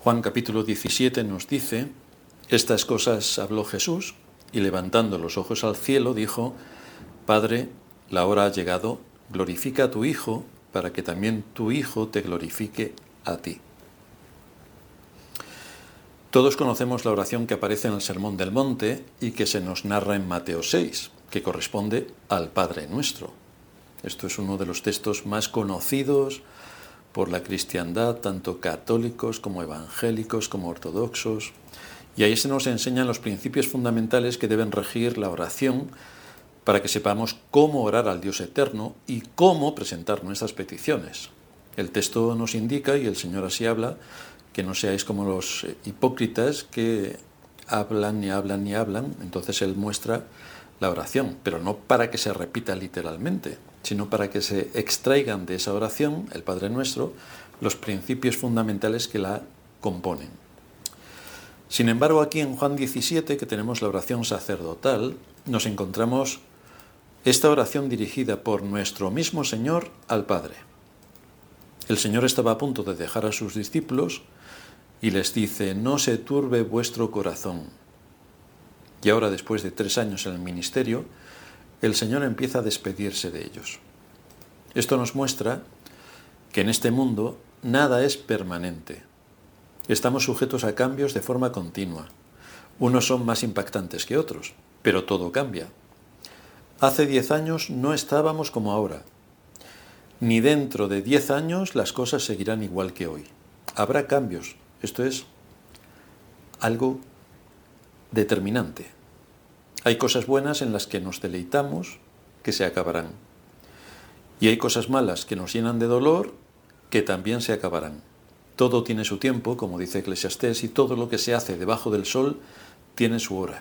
Juan capítulo 17 nos dice: estas cosas habló Jesús, y levantando los ojos al cielo dijo: Padre, la hora ha llegado, glorifica a tu Hijo, para que también tu Hijo te glorifique a ti. Todos conocemos la oración que aparece en el Sermón del Monte y que se nos narra en Mateo 6, que corresponde al Padre Nuestro. Esto es uno de los textos más conocidos por la cristiandad, tanto católicos como evangélicos como ortodoxos. Y ahí se nos enseñan los principios fundamentales que deben regir la oración para que sepamos cómo orar al Dios eterno y cómo presentar nuestras peticiones. El texto nos indica, y el Señor así habla, que no seáis como los hipócritas que hablan y hablan y hablan. Entonces Él muestra la oración, pero no para que se repita literalmente, sino para que se extraigan de esa oración, el Padre Nuestro, los principios fundamentales que la componen. Sin embargo, aquí en Juan 17, que tenemos la oración sacerdotal, nos encontramos esta oración dirigida por nuestro mismo Señor al Padre. El Señor estaba a punto de dejar a sus discípulos y les dice: no se turbe vuestro corazón. Y ahora, después de 3 años en el ministerio, el Señor empieza a despedirse de ellos. Esto nos muestra que en este mundo nada es permanente. Estamos sujetos a cambios de forma continua. Unos son más impactantes que otros, pero todo cambia. Hace 10 años no estábamos como ahora. Ni dentro de 10 años las cosas seguirán igual que hoy. Habrá cambios. Esto es algo determinante. Hay cosas buenas en las que nos deleitamos, que se acabarán. Y hay cosas malas que nos llenan de dolor, que también se acabarán. Todo tiene su tiempo, como dice Eclesiastés, y todo lo que se hace debajo del sol tiene su hora.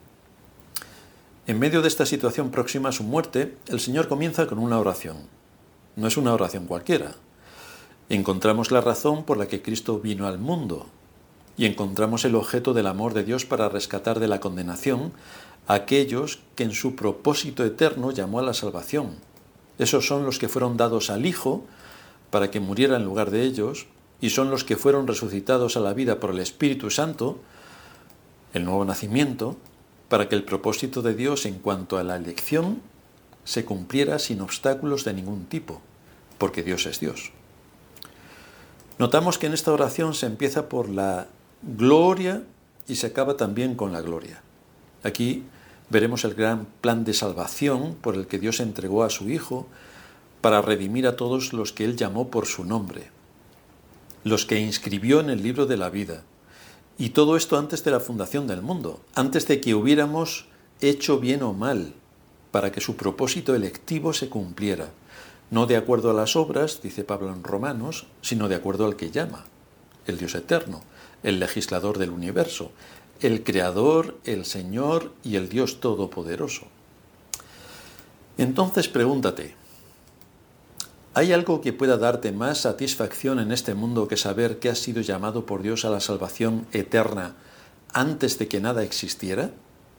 En medio de esta situación próxima a su muerte, el Señor comienza con una oración. No es una oración cualquiera. Encontramos la razón por la que Cristo vino al mundo y encontramos el objeto del amor de Dios para rescatar de la condenación a aquellos que en su propósito eterno llamó a la salvación. Esos son los que fueron dados al Hijo para que muriera en lugar de ellos, y son los que fueron resucitados a la vida por el Espíritu Santo, el nuevo nacimiento, para que el propósito de Dios en cuanto a la elección se cumpliera sin obstáculos de ningún tipo, porque Dios es Dios. Notamos que en esta oración se empieza por la gloria y se acaba también con la gloria. Aquí veremos el gran plan de salvación por el que Dios entregó a su Hijo para redimir a todos los que Él llamó por su nombre, los que inscribió en el libro de la vida. Y todo esto antes de la fundación del mundo, antes de que hubiéramos hecho bien o mal, para que su propósito electivo se cumpliera. No de acuerdo a las obras, dice Pablo en Romanos, sino de acuerdo al que llama, el Dios eterno, el legislador del universo, el Creador, el Señor y el Dios Todopoderoso. Entonces pregúntate, ¿hay algo que pueda darte más satisfacción en este mundo que saber que has sido llamado por Dios a la salvación eterna antes de que nada existiera?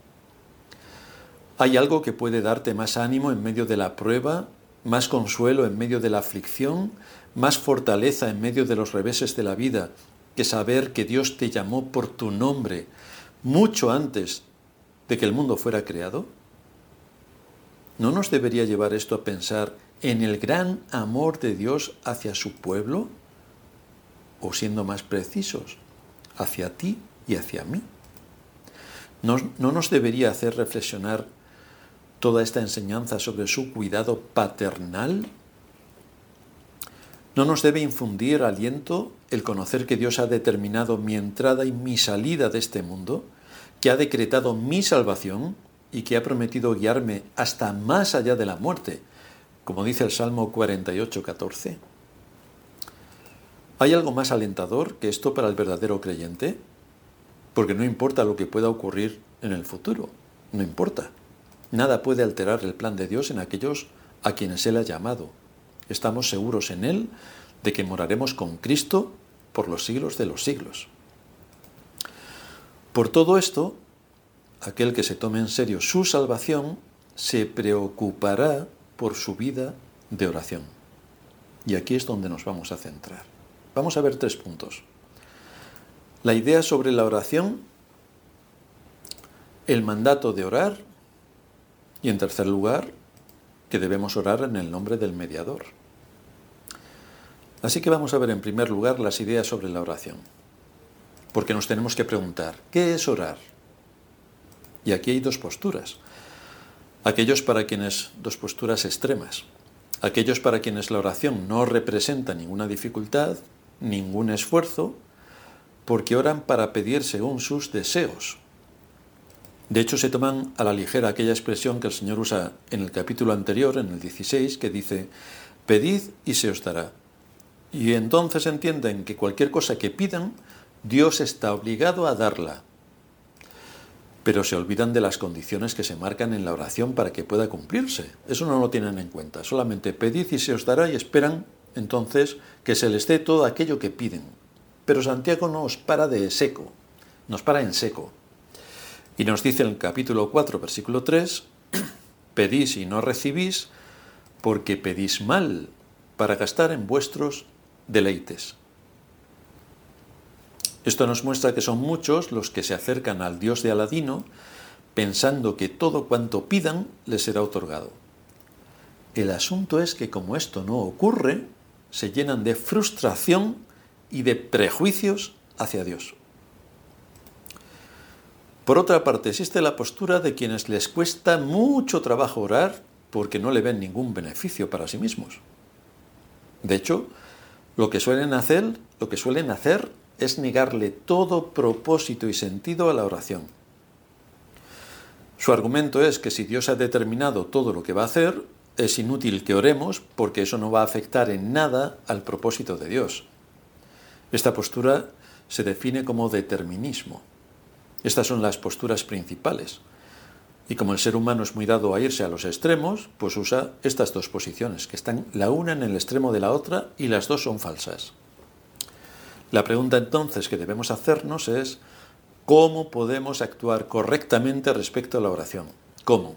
¿Hay algo que puede darte más ánimo en medio de la prueba, más consuelo en medio de la aflicción, más fortaleza en medio de los reveses de la vida que saber que Dios te llamó por tu nombre mucho antes de que el mundo fuera creado? ¿No nos debería llevar esto a pensar en el gran amor de Dios hacia su pueblo? O siendo más precisos, hacia ti y hacia mí. ¿No nos debería hacer reflexionar toda esta enseñanza sobre su cuidado paternal? ¿No nos debe infundir aliento el conocer que Dios ha determinado mi entrada y mi salida de este mundo, que ha decretado mi salvación y que ha prometido guiarme hasta más allá de la muerte, como dice el Salmo 48:14? ¿Hay algo más alentador que esto para el verdadero creyente? Porque no importa lo que pueda ocurrir en el futuro, no importa. Nada puede alterar el plan de Dios en aquellos a quienes Él ha llamado. Estamos seguros en Él de que moraremos con Cristo por los siglos de los siglos. Por todo esto, aquel que se tome en serio su salvación se preocupará por su vida de oración. Y aquí es donde nos vamos a centrar. Vamos a ver 3 puntos. La idea sobre la oración, el mandato de orar y, en tercer lugar, que debemos orar en el nombre del mediador. Así que vamos a ver en primer lugar las ideas sobre la oración, porque nos tenemos que preguntar, ¿qué es orar? Y aquí hay dos posturas. Aquellos para quienes, dos posturas extremas. Aquellos para quienes la oración no representa ninguna dificultad, ningún esfuerzo, porque oran para pedir según sus deseos. De hecho, se toman a la ligera aquella expresión que el Señor usa en el capítulo anterior, en el 16, que dice, pedid y se os dará. Y entonces entienden que cualquier cosa que pidan, Dios está obligado a darla. Pero se olvidan de las condiciones que se marcan en la oración para que pueda cumplirse. Eso no lo tienen en cuenta. Solamente pedid y se os dará y esperan entonces que se les dé todo aquello que piden. Pero Santiago nos para en seco. Y nos dice en el capítulo 4, versículo 3, pedís y no recibís, porque pedís mal, para gastar en vuestros deleites. Esto nos muestra que son muchos los que se acercan al Dios de Aladino pensando que todo cuanto pidan les será otorgado. El asunto es que como esto no ocurre, se llenan de frustración y de prejuicios hacia Dios. Por otra parte, existe la postura de quienes les cuesta mucho trabajo orar porque no le ven ningún beneficio para sí mismos. De hecho, lo que suelen hacer es negarle todo propósito y sentido a la oración. Su argumento es que si Dios ha determinado todo lo que va a hacer, es inútil que oremos porque eso no va a afectar en nada al propósito de Dios. Esta postura se define como determinismo. Estas son las posturas principales. Y como el ser humano es muy dado a irse a los extremos, pues usa estas dos posiciones, que están la una en el extremo de la otra y las dos son falsas. La pregunta entonces que debemos hacernos es, ¿cómo podemos actuar correctamente respecto a la oración? ¿Cómo?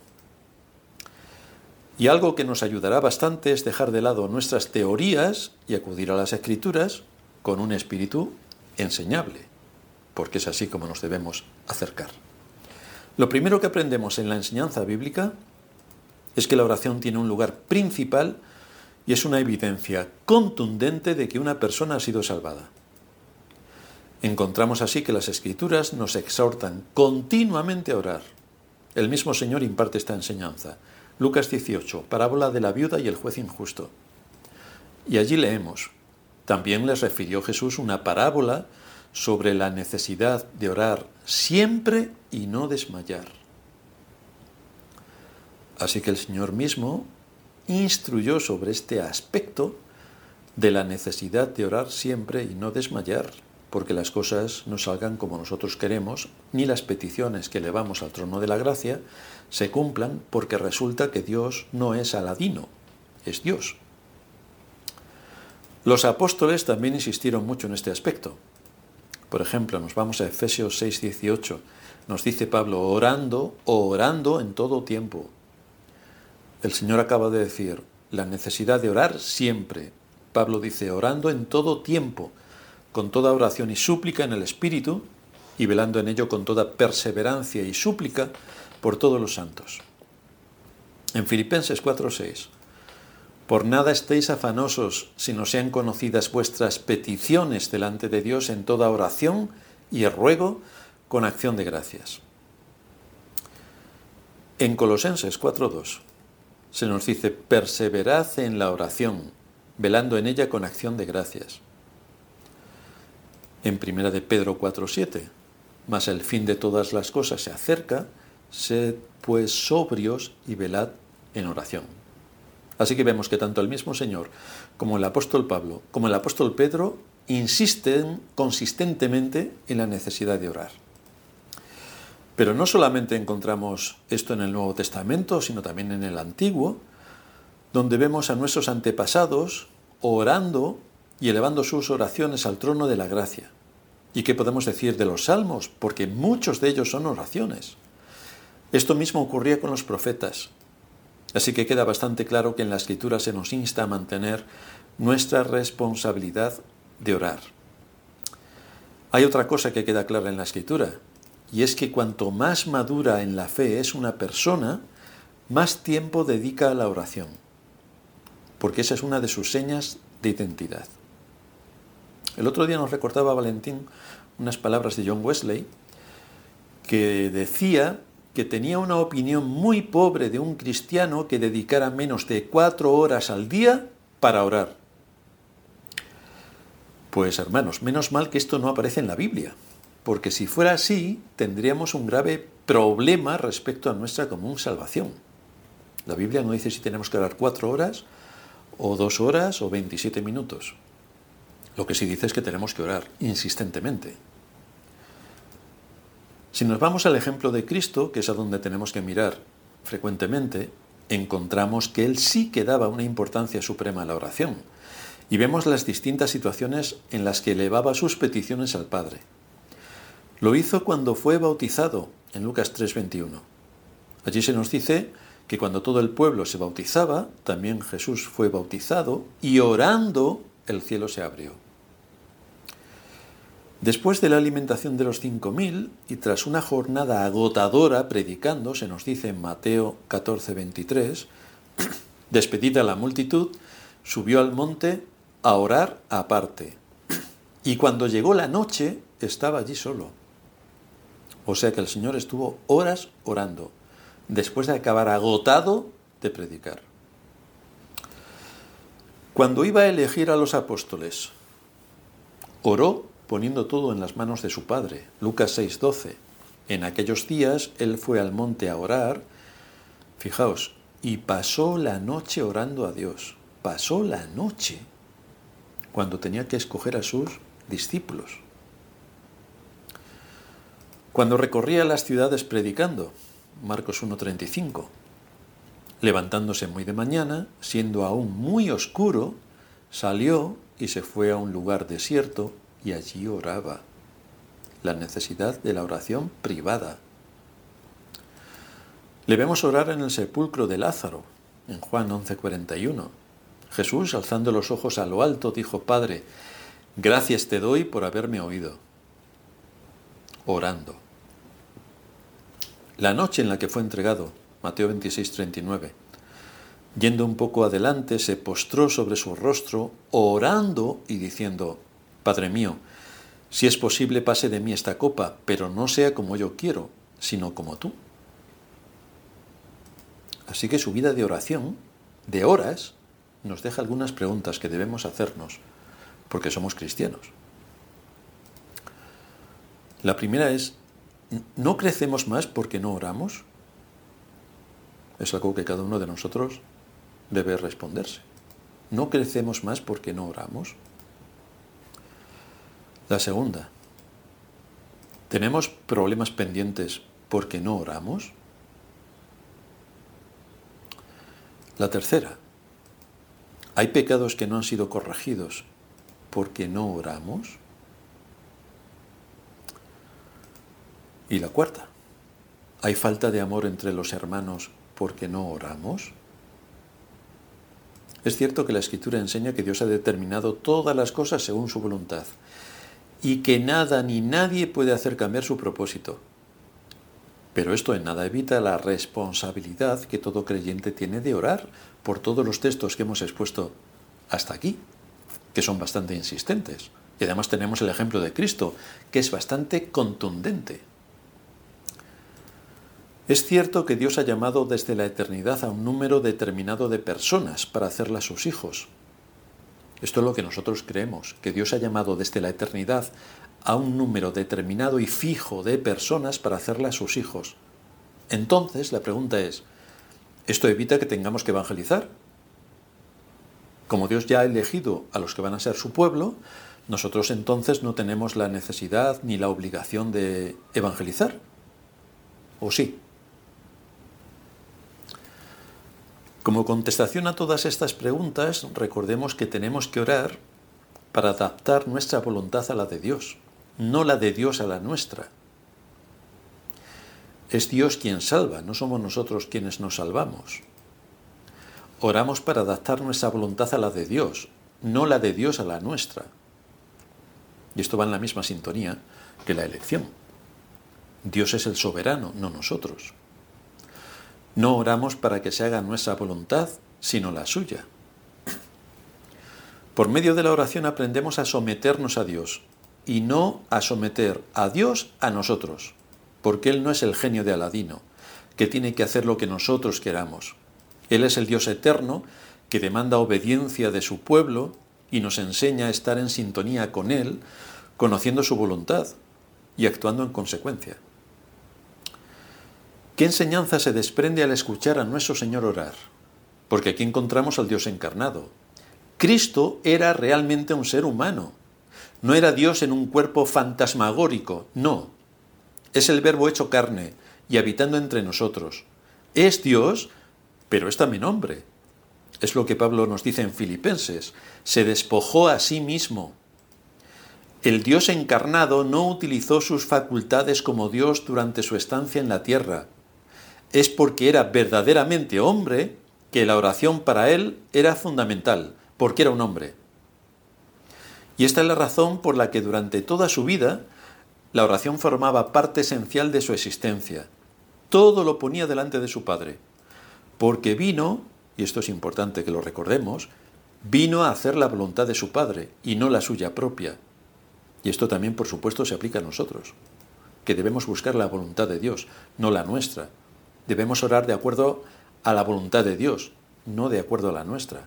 Y algo que nos ayudará bastante es dejar de lado nuestras teorías y acudir a las Escrituras con un espíritu enseñable, porque es así como nos debemos acercar. Lo primero que aprendemos en la enseñanza bíblica es que la oración tiene un lugar principal y es una evidencia contundente de que una persona ha sido salvada. Encontramos así que las Escrituras nos exhortan continuamente a orar. El mismo Señor imparte esta enseñanza. Lucas 18, parábola de la viuda y el juez injusto. Y allí leemos, también les refirió Jesús una parábola sobre la necesidad de orar siempre y no desmayar. Así que el Señor mismo instruyó sobre este aspecto de la necesidad de orar siempre y no desmayar, porque las cosas no salgan como nosotros queremos, ni las peticiones que elevamos al trono de la gracia se cumplan, porque resulta que Dios no es Aladino, es Dios. Los apóstoles también insistieron mucho en este aspecto. Por ejemplo, nos vamos a Efesios 6:18. Nos dice Pablo, orando en todo tiempo. El Señor acaba de decir, la necesidad de orar siempre. Pablo dice, orando en todo tiempo, con toda oración y súplica en el Espíritu, y velando en ello con toda perseverancia y súplica por todos los santos. En Filipenses 4:6, por nada estéis afanosos, sino sean conocidas vuestras peticiones delante de Dios en toda oración y ruego con acción de gracias. En Colosenses 4:2 se nos dice, perseverad en la oración, velando en ella con acción de gracias. En 1 de Pedro 4:7, mas el fin de todas las cosas se acerca, sed pues sobrios y velad en oración. Así que vemos que tanto el mismo Señor como el apóstol Pablo, como el apóstol Pedro, insisten consistentemente en la necesidad de orar. Pero no solamente encontramos esto en el Nuevo Testamento, sino también en el Antiguo, donde vemos a nuestros antepasados orando y elevando sus oraciones al trono de la gracia. ¿Y qué podemos decir de los salmos? Porque muchos de ellos son oraciones. Esto mismo ocurría con los profetas. Así que queda bastante claro que en la Escritura se nos insta a mantener nuestra responsabilidad de orar. Hay otra cosa que queda clara en la Escritura, y es que cuanto más madura en la fe es una persona, más tiempo dedica a la oración, porque esa es una de sus señas de identidad. El otro día nos recordaba Valentín unas palabras de John Wesley, que decía que tenía una opinión muy pobre de un cristiano que dedicara menos de 4 horas al día para orar. Pues hermanos, menos mal que esto no aparece en la Biblia, porque si fuera así, tendríamos un grave problema respecto a nuestra común salvación. La Biblia no dice si tenemos que orar 4 horas, o 2 horas, o 27 minutos. Lo que sí dice es que tenemos que orar insistentemente. Si nos vamos al ejemplo de Cristo, que es a donde tenemos que mirar frecuentemente, encontramos que Él sí que daba una importancia suprema a la oración, y vemos las distintas situaciones en las que elevaba sus peticiones al Padre. Lo hizo cuando fue bautizado, en Lucas 3:21. Allí se nos dice que cuando todo el pueblo se bautizaba, también Jesús fue bautizado, y orando el cielo se abrió. Después de la alimentación de los 5.000 y tras una jornada agotadora predicando, se nos dice en Mateo 14:23, despedida la multitud, subió al monte a orar aparte. Y cuando llegó la noche, estaba allí solo. O sea que el Señor estuvo horas orando, después de acabar agotado de predicar. Cuando iba a elegir a los apóstoles, oró poniendo todo en las manos de su Padre. Lucas 6:12. En aquellos días él fue al monte a orar, fijaos, y pasó la noche orando a Dios. Pasó la noche cuando tenía que escoger a sus discípulos. Cuando recorría las ciudades predicando, Marcos 1:35, levantándose muy de mañana, siendo aún muy oscuro, salió y se fue a un lugar desierto y allí oraba. La necesidad de la oración privada. Le vemos orar en el sepulcro de Lázaro, en Juan 11:41. Jesús, alzando los ojos a lo alto, dijo: Padre, gracias te doy por haberme oído. Orando. La noche en la que fue entregado, Mateo 26:39. Yendo un poco adelante, se postró sobre su rostro, orando y diciendo: Padre mío, si es posible pase de mí esta copa, pero no sea como yo quiero, sino como tú. Así que su vida de oración, de horas, nos deja algunas preguntas que debemos hacernos, porque somos cristianos. La primera es, ¿no crecemos más porque no oramos? Es algo que cada uno de nosotros debe responderse. ¿No crecemos más porque no oramos? La segunda, ¿tenemos problemas pendientes porque no oramos? La tercera, ¿hay pecados que no han sido corregidos porque no oramos? Y la cuarta, ¿hay falta de amor entre los hermanos porque no oramos? Es cierto que la Escritura enseña que Dios ha determinado todas las cosas según su voluntad y que nada ni nadie puede hacer cambiar su propósito. Pero esto en nada evita la responsabilidad que todo creyente tiene de orar por todos los textos que hemos expuesto hasta aquí, que son bastante insistentes. Y además tenemos el ejemplo de Cristo, que es bastante contundente. Es cierto que Dios ha llamado desde la eternidad a un número determinado de personas para hacerlas sus hijos. Esto es lo que nosotros creemos, que Dios ha llamado desde la eternidad a un número determinado y fijo de personas para hacerlas sus hijos. Entonces, la pregunta es, ¿esto evita que tengamos que evangelizar? Como Dios ya ha elegido a los que van a ser su pueblo, nosotros entonces no tenemos la necesidad ni la obligación de evangelizar. ¿O sí? Como contestación a todas estas preguntas, recordemos que tenemos que orar para adaptar nuestra voluntad a la de Dios, no la de Dios a la nuestra. Es Dios quien salva, no somos nosotros quienes nos salvamos. Oramos para adaptar nuestra voluntad a la de Dios, no la de Dios a la nuestra. Y esto va en la misma sintonía que la elección. Dios es el soberano, no nosotros. No oramos para que se haga nuestra voluntad, sino la suya. Por medio de la oración aprendemos a someternos a Dios y no a someter a Dios a nosotros, porque Él no es el genio de Aladino, que tiene que hacer lo que nosotros queramos. Él es el Dios eterno que demanda obediencia de su pueblo y nos enseña a estar en sintonía con Él, conociendo su voluntad y actuando en consecuencia. ¿Qué enseñanza se desprende al escuchar a nuestro Señor orar? Porque aquí encontramos al Dios encarnado. Cristo era realmente un ser humano. No era Dios en un cuerpo fantasmagórico, no. Es el Verbo hecho carne y habitando entre nosotros. Es Dios, pero es también hombre. Es lo que Pablo nos dice en Filipenses. Se despojó a sí mismo. El Dios encarnado no utilizó sus facultades como Dios durante su estancia en la tierra. Es porque era verdaderamente hombre que la oración para él era fundamental, porque era un hombre. Y esta es la razón por la que durante toda su vida la oración formaba parte esencial de su existencia. Todo lo ponía delante de su Padre, porque vino, y esto es importante que lo recordemos, vino a hacer la voluntad de su Padre y no la suya propia. Y esto también, por supuesto, se aplica a nosotros, que debemos buscar la voluntad de Dios, no la nuestra. Debemos orar de acuerdo a la voluntad de Dios, no de acuerdo a la nuestra.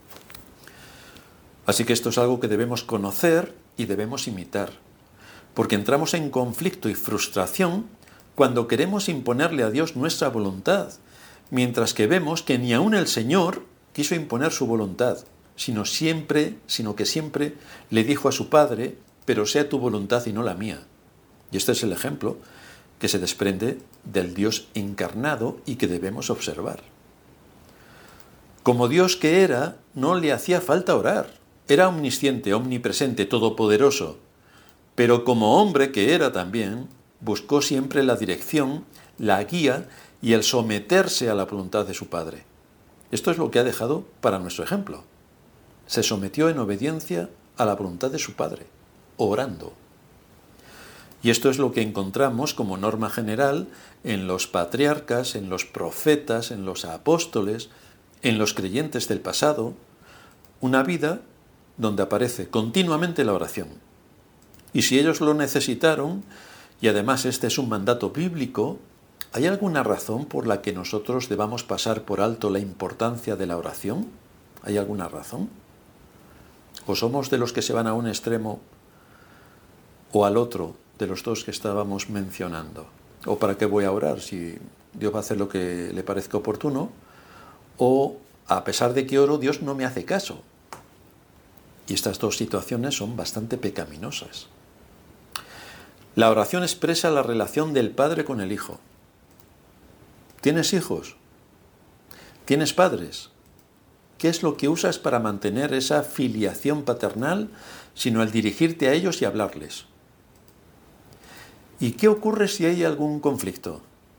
Así que esto es algo que debemos conocer y debemos imitar, porque entramos en conflicto y frustración cuando queremos imponerle a Dios nuestra voluntad, mientras que vemos que ni aun el Señor quiso imponer su voluntad, sino que siempre le dijo a su Padre: pero sea tu voluntad y no la mía. Y este es el ejemplo que se desprende del Dios encarnado y que debemos observar. Como Dios que era, no le hacía falta orar. Era omnisciente, omnipresente, todopoderoso. Pero como hombre que era también, buscó siempre la dirección, la guía y el someterse a la voluntad de su Padre. Esto es lo que ha dejado para nuestro ejemplo. Se sometió en obediencia a la voluntad de su Padre, orando. Y esto es lo que encontramos como norma general en los patriarcas, en los profetas, en los apóstoles, en los creyentes del pasado, una vida donde aparece continuamente la oración. Y si ellos lo necesitaron, y además este es un mandato bíblico, ¿hay alguna razón por la que nosotros debamos pasar por alto la importancia de la oración? ¿Hay alguna razón? ¿O somos de los que se van a un extremo o al otro de los dos que estábamos mencionando? ¿O para qué voy a orar si Dios va a hacer lo que le parezca oportuno? ¿O a pesar de que oro, Dios no me hace caso? Y estas dos situaciones son bastante pecaminosas. La oración expresa la relación del Padre con el Hijo. ¿Tienes hijos? ¿Tienes padres? ¿Qué es lo que usas para mantener esa filiación paternal, sino el dirigirte a ellos y hablarles? ¿Y qué ocurre si hay algún conflicto?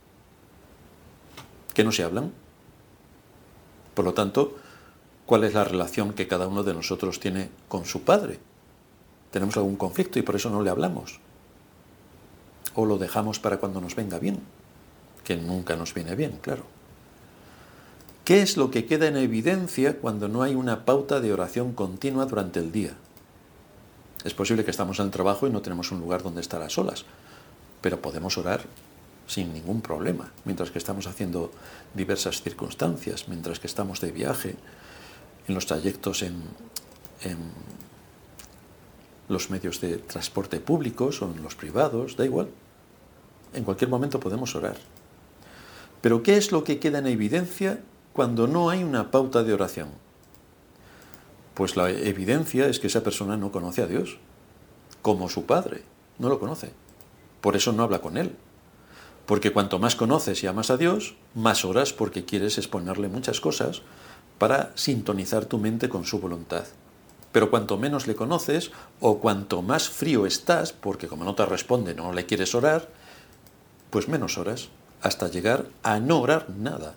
¿Que no se hablan? Por lo tanto, ¿cuál es la relación que cada uno de nosotros tiene con su Padre? Tenemos algún conflicto y por eso no le hablamos. O lo dejamos para cuando nos venga bien, que nunca nos viene bien, claro. ¿Qué es lo que queda en evidencia cuando no hay una pauta de oración continua durante el día? Es posible que estamos en el trabajo y no tenemos un lugar donde estar a solas, pero podemos orar sin ningún problema, mientras que estamos haciendo diversas circunstancias, mientras que estamos de viaje, en los trayectos en los medios de transporte públicos o en los privados, da igual. En cualquier momento podemos orar. Pero ¿qué es lo que queda en evidencia cuando no hay una pauta de oración? Pues la evidencia es que esa persona no conoce a Dios, como su Padre, no lo conoce. Por eso no habla con Él. Porque cuanto más conoces y amas a Dios, más oras porque quieres exponerle muchas cosas para sintonizar tu mente con su voluntad. Pero cuanto menos le conoces, o cuanto más frío estás, porque como no te responde no le quieres orar, pues menos oras, hasta llegar a no orar nada.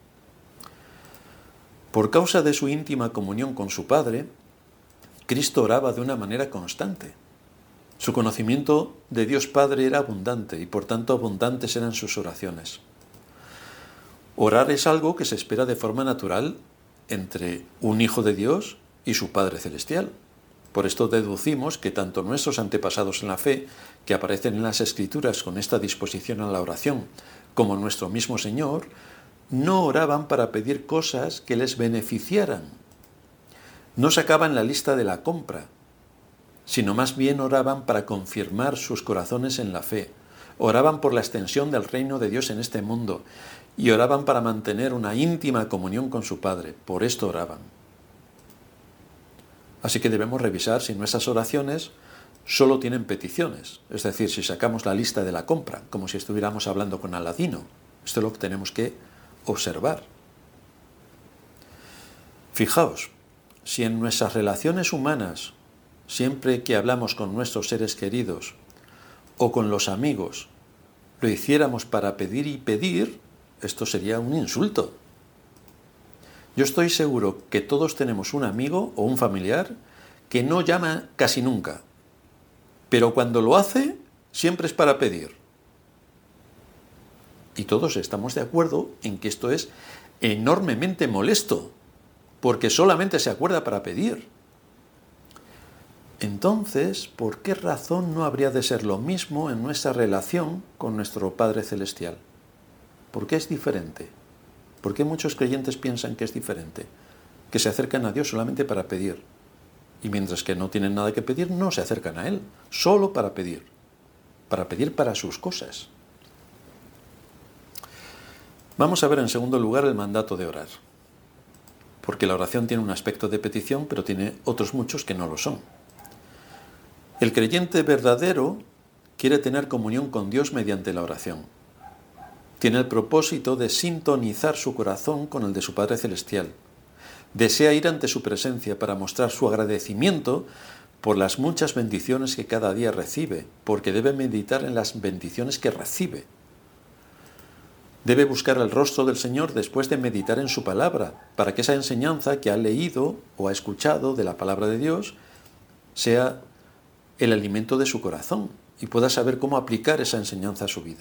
Por causa de su íntima comunión con su Padre, Cristo oraba de una manera constante. Su conocimiento de Dios Padre era abundante y por tanto abundantes eran sus oraciones. Orar es algo que se espera de forma natural entre un hijo de Dios y su Padre Celestial. Por esto deducimos que tanto nuestros antepasados en la fe, que aparecen en las Escrituras con esta disposición a la oración, como nuestro mismo Señor, no oraban para pedir cosas que les beneficiaran. No sacaban la lista de la compra, sino más bien oraban para confirmar sus corazones en la fe. Oraban por la extensión del reino de Dios en este mundo y oraban para mantener una íntima comunión con su Padre. Por esto oraban. Así que debemos revisar si nuestras oraciones solo tienen peticiones, es decir, si sacamos la lista de la compra, como si estuviéramos hablando con Aladino. Esto es lo que tenemos que observar. Fijaos, si en nuestras relaciones humanas, siempre que hablamos con nuestros seres queridos o con los amigos, lo hiciéramos para pedir y pedir, esto sería un insulto. Yo estoy seguro que todos tenemos un amigo o un familiar que no llama casi nunca, pero cuando lo hace, siempre es para pedir. Y todos estamos de acuerdo en que esto es enormemente molesto, porque solamente se acuerda para pedir. Entonces, ¿por qué razón no habría de ser lo mismo en nuestra relación con nuestro Padre Celestial? ¿Por qué es diferente? ¿Por qué muchos creyentes piensan que es diferente? Que se acercan a Dios solamente para pedir. Y mientras que no tienen nada que pedir, no se acercan a Él, solo para pedir para sus cosas. Vamos a ver en segundo lugar el mandato de orar. Porque la oración tiene un aspecto de petición, pero tiene otros muchos que no lo son. El creyente verdadero quiere tener comunión con Dios mediante la oración. Tiene el propósito de sintonizar su corazón con el de su Padre Celestial. Desea ir ante su presencia para mostrar su agradecimiento por las muchas bendiciones que cada día recibe, porque debe meditar en las bendiciones que recibe. Debe buscar el rostro del Señor después de meditar en su palabra, para que esa enseñanza que ha leído o ha escuchado de la palabra de Dios sea el alimento de su corazón y pueda saber cómo aplicar esa enseñanza a su vida.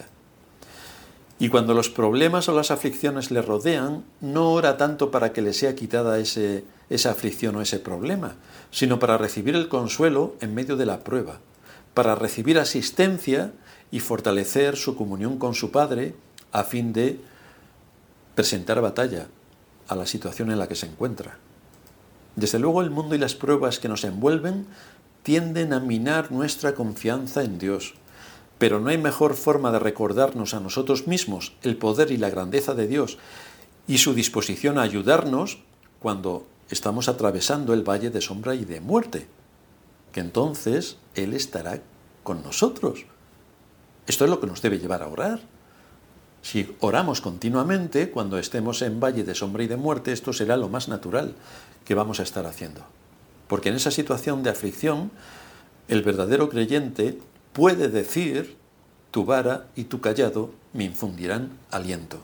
Y cuando los problemas o las aflicciones le rodean, no ora tanto para que le sea quitada esa aflicción o ese problema, sino para recibir el consuelo en medio de la prueba, para recibir asistencia y fortalecer su comunión con su Padre a fin de presentar batalla a la situación en la que se encuentra. Desde luego, el mundo y las pruebas que nos envuelven tienden a minar nuestra confianza en Dios. Pero no hay mejor forma de recordarnos a nosotros mismos el poder y la grandeza de Dios y su disposición a ayudarnos cuando estamos atravesando el valle de sombra y de muerte, que entonces Él estará con nosotros. Esto es lo que nos debe llevar a orar. Si oramos continuamente, cuando estemos en valle de sombra y de muerte, esto será lo más natural que vamos a estar haciendo. Porque en esa situación de aflicción, el verdadero creyente puede decir: tu vara y tu cayado me infundirán aliento.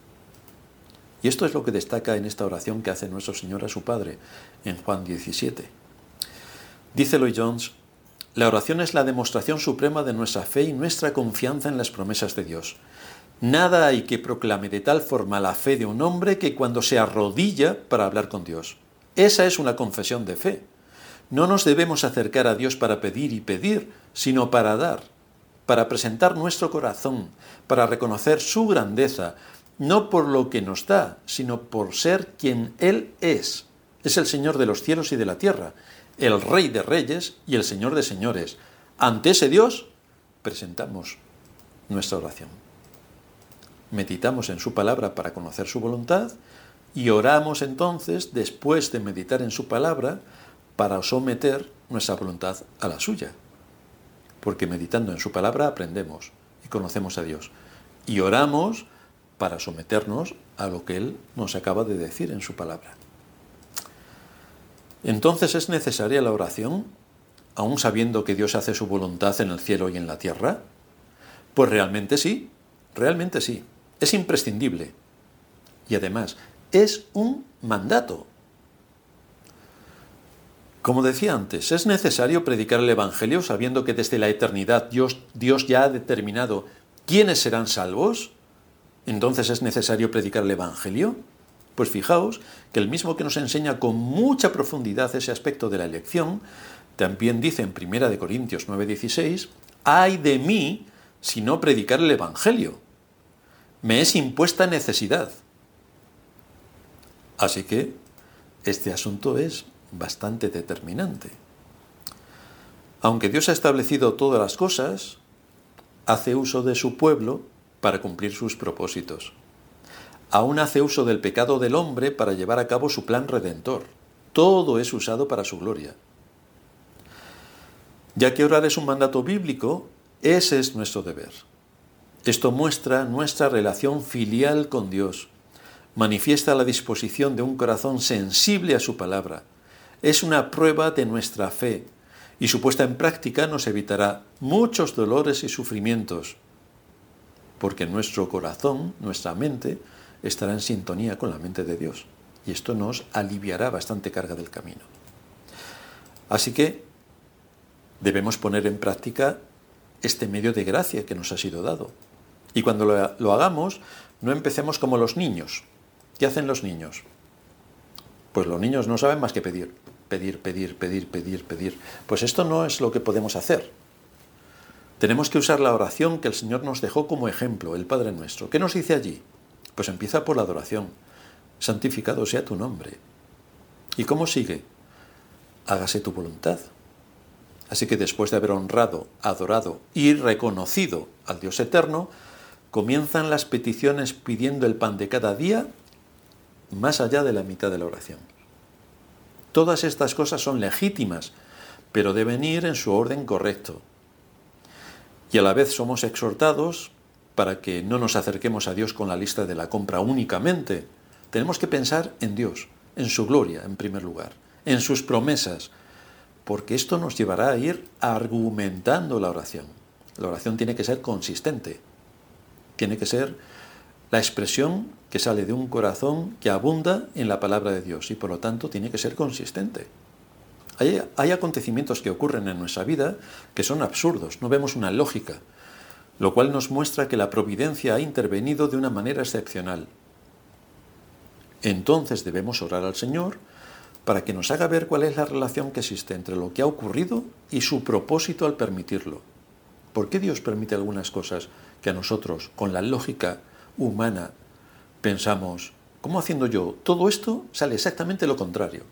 Y esto es lo que destaca en esta oración que hace nuestro Señor a su Padre en Juan 17. Dice Lloyd Jones: la oración es la demostración suprema de nuestra fe y nuestra confianza en las promesas de Dios. Nada hay que proclame de tal forma la fe de un hombre que cuando se arrodilla para hablar con Dios. Esa es una confesión de fe. No nos debemos acercar a Dios para pedir y pedir, sino para dar, para presentar nuestro corazón, para reconocer su grandeza, no por lo que nos da, sino por ser quien Él es. Es el Señor de los cielos y de la tierra, el Rey de reyes y el Señor de señores. Ante ese Dios presentamos nuestra oración. Meditamos en su palabra para conocer su voluntad y oramos entonces, después de meditar en su palabra, para someter nuestra voluntad a la suya. Porque meditando en su palabra aprendemos y conocemos a Dios. Y oramos para someternos a lo que Él nos acaba de decir en su palabra. Entonces, ¿es necesaria la oración, aún sabiendo que Dios hace su voluntad en el cielo y en la tierra? Pues realmente sí. Es imprescindible. Y además, es un mandato. Como decía antes, es necesario predicar el Evangelio sabiendo que desde la eternidad Dios ya ha determinado quiénes serán salvos. Entonces es necesario predicar el Evangelio. Pues fijaos que el mismo que nos enseña con mucha profundidad ese aspecto de la elección, también dice en 1 Corintios 9:16, «Ay de mí si no predicar el Evangelio. Me es impuesta necesidad». Así que este asunto es bastante determinante. Aunque Dios ha establecido todas las cosas, hace uso de su pueblo para cumplir sus propósitos. Aún hace uso del pecado del hombre para llevar a cabo su plan redentor. Todo es usado para su gloria. Ya que orar es un mandato bíblico, ese es nuestro deber. Esto muestra nuestra relación filial con Dios. Manifiesta la disposición de un corazón sensible a su palabra. Es una prueba de nuestra fe y su puesta en práctica nos evitará muchos dolores y sufrimientos, porque nuestro corazón, nuestra mente, estará en sintonía con la mente de Dios y esto nos aliviará bastante carga del camino. Así que debemos poner en práctica este medio de gracia que nos ha sido dado. Y cuando lo hagamos, no empecemos como los niños. ¿Qué hacen los niños? Pues los niños no saben más que pedir. Pues esto no es lo que podemos hacer. Tenemos que usar la oración que el Señor nos dejó como ejemplo, el Padre Nuestro. ¿Qué nos dice allí? Pues empieza por la adoración. Santificado sea tu nombre. ¿Y cómo sigue? Hágase tu voluntad. Así que después de haber honrado, adorado y reconocido al Dios eterno, comienzan las peticiones pidiendo el pan de cada día más allá de la mitad de la oración. Todas estas cosas son legítimas, pero deben ir en su orden correcto. Y a la vez somos exhortados para que no nos acerquemos a Dios con la lista de la compra únicamente. Tenemos que pensar en Dios, en su gloria en primer lugar, en sus promesas, porque esto nos llevará a ir argumentando la oración. La oración tiene que ser consistente, tiene que ser la expresión que sale de un corazón que abunda en la palabra de Dios y por lo tanto tiene que ser consistente. Hay acontecimientos que ocurren en nuestra vida que son absurdos, no vemos una lógica, lo cual nos muestra que la providencia ha intervenido de una manera excepcional. Entonces debemos orar al Señor para que nos haga ver cuál es la relación que existe entre lo que ha ocurrido y su propósito al permitirlo. ¿Por qué Dios permite algunas cosas que a nosotros, con la lógica humana, pensamos, ¿cómo haciendo yo todo esto sale exactamente lo contrario?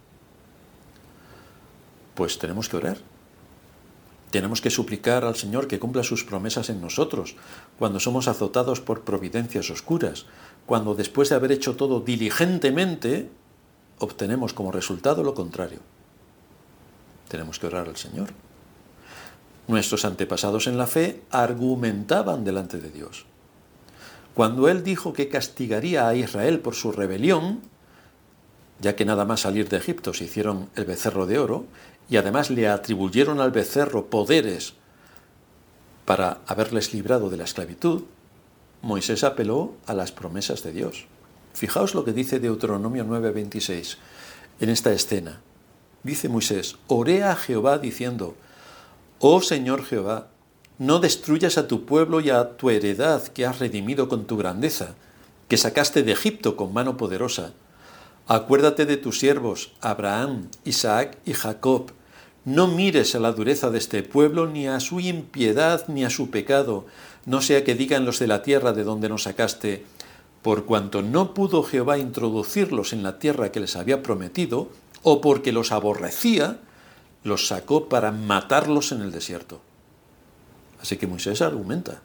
Pues tenemos que orar. Tenemos que suplicar al Señor que cumpla sus promesas en nosotros, cuando somos azotados por providencias oscuras, cuando después de haber hecho todo diligentemente, obtenemos como resultado lo contrario. Tenemos que orar al Señor. Nuestros antepasados en la fe argumentaban delante de Dios. Cuando Él dijo que castigaría a Israel por su rebelión, ya que nada más salir de Egipto se hicieron el becerro de oro, y además le atribuyeron al becerro poderes para haberles librado de la esclavitud, Moisés apeló a las promesas de Dios. Fijaos lo que dice Deuteronomio 9:26 en esta escena. Dice Moisés, oré a Jehová diciendo, oh Señor Jehová, no destruyas a tu pueblo y a tu heredad que has redimido con tu grandeza, que sacaste de Egipto con mano poderosa. Acuérdate de tus siervos, Abraham, Isaac y Jacob. No mires a la dureza de este pueblo, ni a su impiedad, ni a su pecado, no sea que digan los de la tierra de donde nos sacaste, por cuanto no pudo Jehová introducirlos en la tierra que les había prometido, o porque los aborrecía, los sacó para matarlos en el desierto. Así que Moisés argumenta.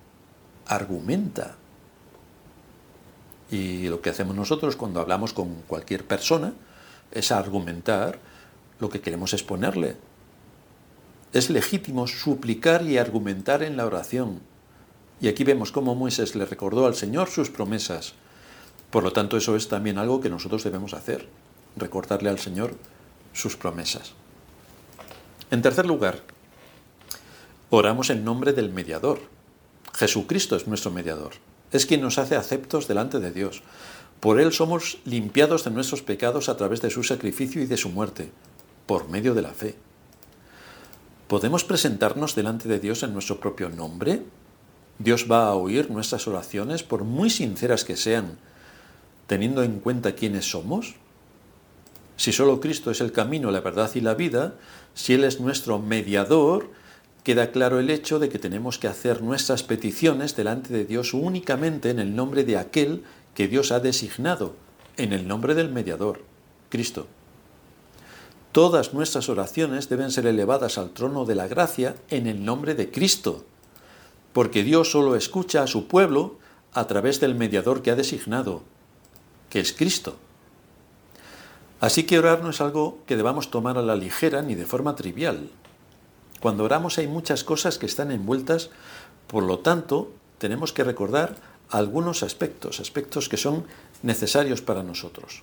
Y lo que hacemos nosotros cuando hablamos con cualquier persona es argumentar lo que queremos exponerle. Es legítimo suplicar y argumentar en la oración. Y aquí vemos cómo Moisés le recordó al Señor sus promesas. Por lo tanto, eso es también algo que nosotros debemos hacer, recordarle al Señor sus promesas. En tercer lugar, oramos en nombre del mediador. Jesucristo es nuestro mediador. Es quien nos hace aceptos delante de Dios. Por Él somos limpiados de nuestros pecados a través de su sacrificio y de su muerte. por medio de la fe. ¿Podemos presentarnos delante de Dios en nuestro propio nombre? ¿Dios va a oír nuestras oraciones, por muy sinceras que sean, teniendo en cuenta quiénes somos? Si solo Cristo es el camino, la verdad y la vida, si Él es nuestro mediador, queda claro el hecho de que tenemos que hacer nuestras peticiones delante de Dios únicamente en el nombre de aquel que Dios ha designado, en el nombre del mediador, Cristo. Todas nuestras oraciones deben ser elevadas al trono de la gracia en el nombre de Cristo, porque Dios solo escucha a su pueblo a través del mediador que ha designado, que es Cristo. Así que orar no es algo que debamos tomar a la ligera ni de forma trivial. Cuando oramos hay muchas cosas que están envueltas, por lo tanto, tenemos que recordar algunos aspectos que son necesarios para nosotros.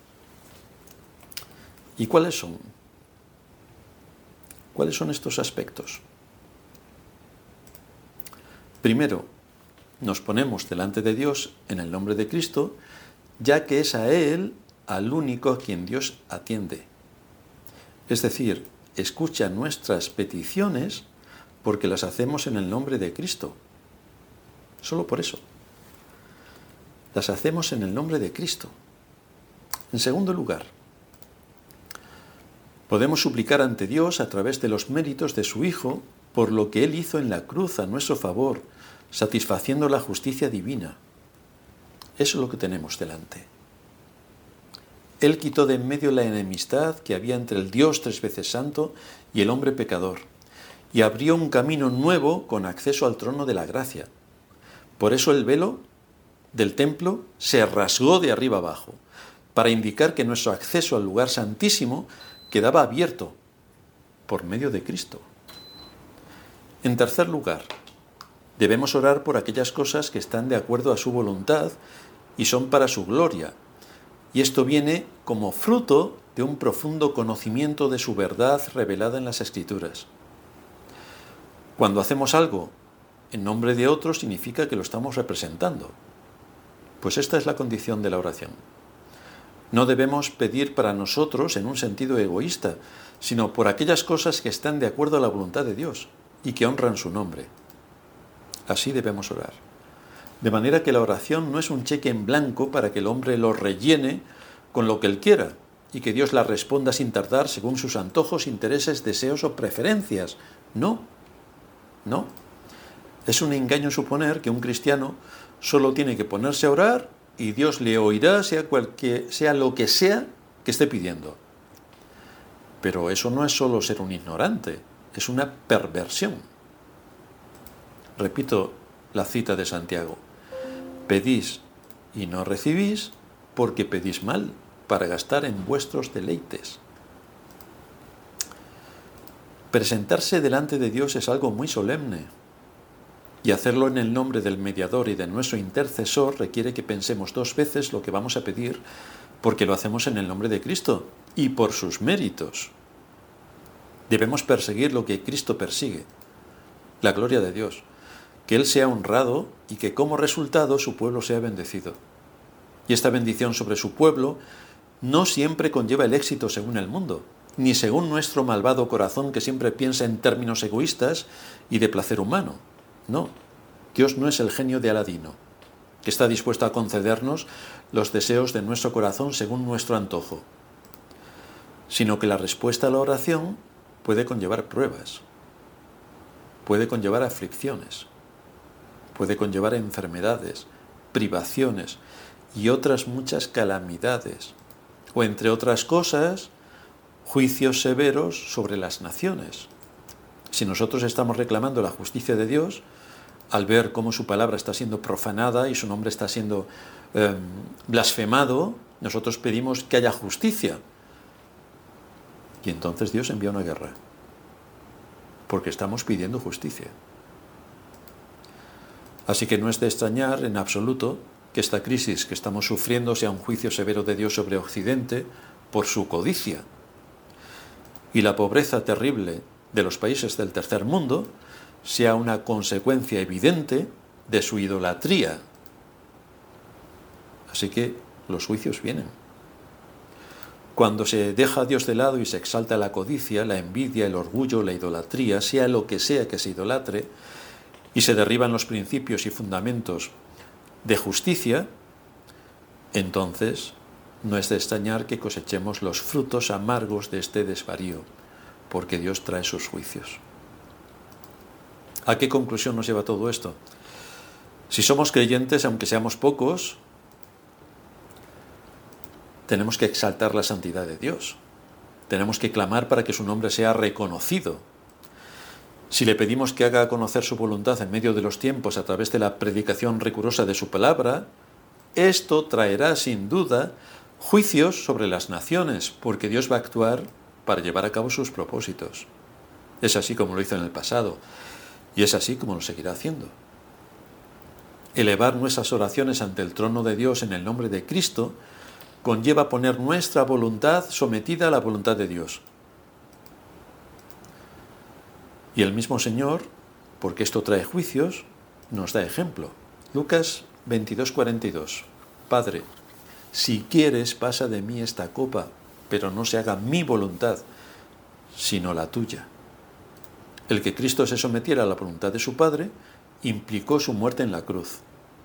¿Y cuáles son? ¿Cuáles son estos aspectos? Primero, nos ponemos delante de Dios en el nombre de Cristo, ya que es a Él al único a quien Dios atiende. Es decir, escucha nuestras peticiones porque las hacemos en el nombre de Cristo. Solo por eso. Las hacemos en el nombre de Cristo. En segundo lugar, podemos suplicar ante Dios a través de los méritos de su Hijo por lo que Él hizo en la cruz a nuestro favor, satisfaciendo la justicia divina. Eso es lo que tenemos delante. Él quitó de en medio la enemistad que había entre el Dios tres veces santo y el hombre pecador, y abrió un camino nuevo con acceso al trono de la gracia. Por eso el velo del templo se rasgó de arriba abajo, para indicar que nuestro acceso al lugar santísimo quedaba abierto por medio de Cristo. En tercer lugar, debemos orar por aquellas cosas que están de acuerdo a su voluntad y son para su gloria. Y esto viene como fruto de un profundo conocimiento de su verdad revelada en las Escrituras. Cuando hacemos algo en nombre de otro, significa que lo estamos representando. Pues esta es la condición de la oración. No debemos pedir para nosotros en un sentido egoísta, sino por aquellas cosas que están de acuerdo a la voluntad de Dios y que honran su nombre. Así debemos orar. De manera que la oración no es un cheque en blanco para que el hombre lo rellene con lo que él quiera y que Dios la responda sin tardar según sus antojos, intereses, deseos o preferencias. No. Es un engaño suponer que un cristiano solo tiene que ponerse a orar y Dios le oirá sea lo que sea que esté pidiendo. Pero eso no es solo ser un ignorante, es una perversión. Repito la cita de Santiago. Pedís y no recibís porque pedís mal para gastar en vuestros deleites. Presentarse delante de Dios es algo muy solemne. Y hacerlo en el nombre del mediador y de nuestro intercesor requiere que pensemos dos veces lo que vamos a pedir, porque lo hacemos en el nombre de Cristo y por sus méritos. Debemos perseguir lo que Cristo persigue, la gloria de Dios, que Él sea honrado y que como resultado su pueblo sea bendecido. Y esta bendición sobre su pueblo no siempre conlleva el éxito según el mundo, ni según nuestro malvado corazón que siempre piensa en términos egoístas y de placer humano. No, Dios no es el genio de Aladino, que está dispuesto a concedernos los deseos de nuestro corazón según nuestro antojo, sino que la respuesta a la oración puede conllevar pruebas, puede conllevar aflicciones, puede conllevar enfermedades, privaciones y otras muchas calamidades, o entre otras cosas, juicios severos sobre las naciones. Si nosotros estamos reclamando la justicia de Dios, al ver cómo su palabra está siendo profanada y su nombre está siendo blasfemado, nosotros pedimos que haya justicia. Y entonces Dios envía una guerra, porque estamos pidiendo justicia. Así que no es de extrañar en absoluto que esta crisis que estamos sufriendo sea un juicio severo de Dios sobre Occidente por su codicia. Y la pobreza terrible de los países del tercer mundo sea una consecuencia evidente de su idolatría. Así que los juicios vienen. Cuando se deja a Dios de lado y se exalta la codicia, la envidia, el orgullo, la idolatría, sea lo que sea que se idolatre, y se derriban los principios y fundamentos de justicia, entonces no es de extrañar que cosechemos los frutos amargos de este desvarío, porque Dios trae sus juicios. ¿A qué conclusión nos lleva todo esto? Si somos creyentes, aunque seamos pocos, tenemos que exaltar la santidad de Dios. Tenemos que clamar para que su nombre sea reconocido. Si le pedimos que haga conocer su voluntad en medio de los tiempos a través de la predicación rigurosa de su palabra, esto traerá sin duda juicios sobre las naciones, porque Dios va a actuar para llevar a cabo sus propósitos. Es así como lo hizo en el pasado, y es así como lo seguirá haciendo. Elevar nuestras oraciones ante el trono de Dios en el nombre de Cristo conlleva poner nuestra voluntad sometida a la voluntad de Dios. Y el mismo Señor, porque esto trae juicios, nos da ejemplo. Lucas 22:42. Padre, si quieres, pasa de mí esta copa, pero no se haga mi voluntad, sino la tuya. El que Cristo se sometiera a la voluntad de su Padre implicó su muerte en la cruz.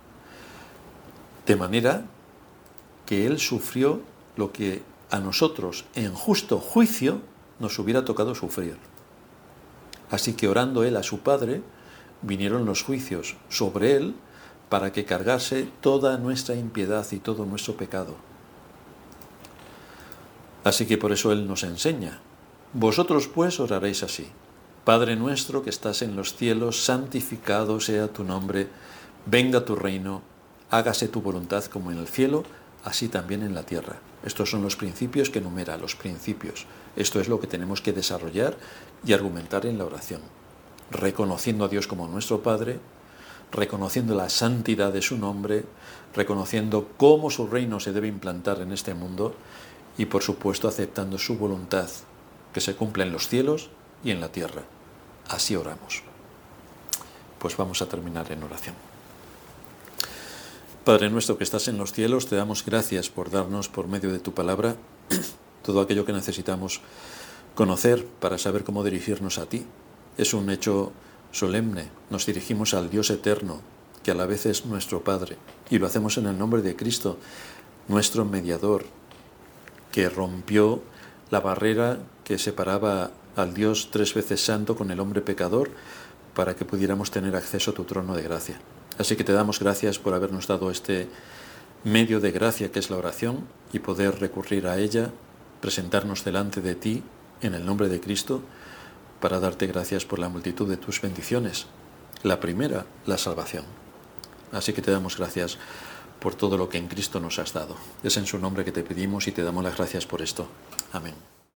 De manera que Él sufrió lo que a nosotros, en justo juicio, nos hubiera tocado sufrir. Así que orando Él a su Padre, vinieron los juicios sobre Él para que cargase toda nuestra impiedad y todo nuestro pecado. Así que por eso Él nos enseña: vosotros pues oraréis así: Padre nuestro que estás en los cielos, santificado sea tu nombre, venga tu reino, hágase tu voluntad como en el cielo, así también en la tierra. Estos son los principios que enumera, los principios. Esto es lo que tenemos que desarrollar y argumentar en la oración, reconociendo a Dios como nuestro Padre, reconociendo la santidad de su nombre, reconociendo cómo su reino se debe implantar en este mundo y, por supuesto, aceptando su voluntad, que se cumpla en los cielos y en la tierra. Así oramos. Pues vamos a terminar en oración. Padre nuestro que estás en los cielos, te damos gracias por darnos, por medio de tu palabra, todo aquello que necesitamos conocer para saber cómo dirigirnos a ti. Es un hecho solemne. Nos dirigimos al Dios eterno, que a la vez es nuestro Padre, y lo hacemos en el nombre de Cristo, nuestro mediador, que rompió la barrera que separaba al Dios 3 veces santo con el hombre pecador, para que pudiéramos tener acceso a tu trono de gracia. Así que te damos gracias por habernos dado este medio de gracia que es la oración y poder recurrir a ella, presentarnos delante de ti en el nombre de Cristo para darte gracias por la multitud de tus bendiciones. La primera, la salvación. Así que te damos gracias por todo lo que en Cristo nos has dado. Es en su nombre que te pedimos y te damos las gracias por esto. Amén.